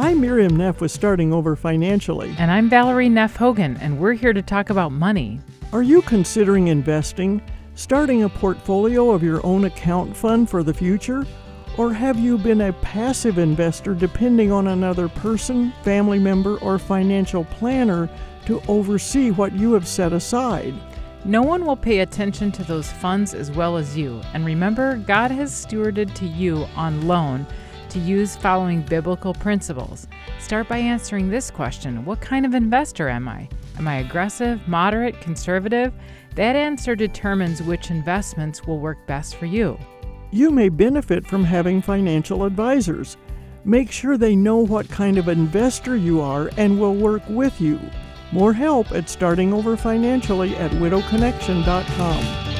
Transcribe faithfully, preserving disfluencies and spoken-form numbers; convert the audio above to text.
I'm Miriam Neff with Starting Over Financially. And I'm Valerie Neff Hogan, and we're here to talk about money. Are you considering investing, starting a portfolio of your own account fund for the future? Or have you been a passive investor depending on another person, family member, or financial planner to oversee what you have set aside? No one will pay attention to those funds as well as you. And remember, God has stewarded to you on loan to use following biblical principles. Start by answering this question: what kind of investor am I? Am I aggressive, moderate, conservative? That answer determines which investments will work best for you. You may benefit from having financial advisors. Make sure they know what kind of investor you are and will work with you. More help at Starting Over Financially at widow connection dot com.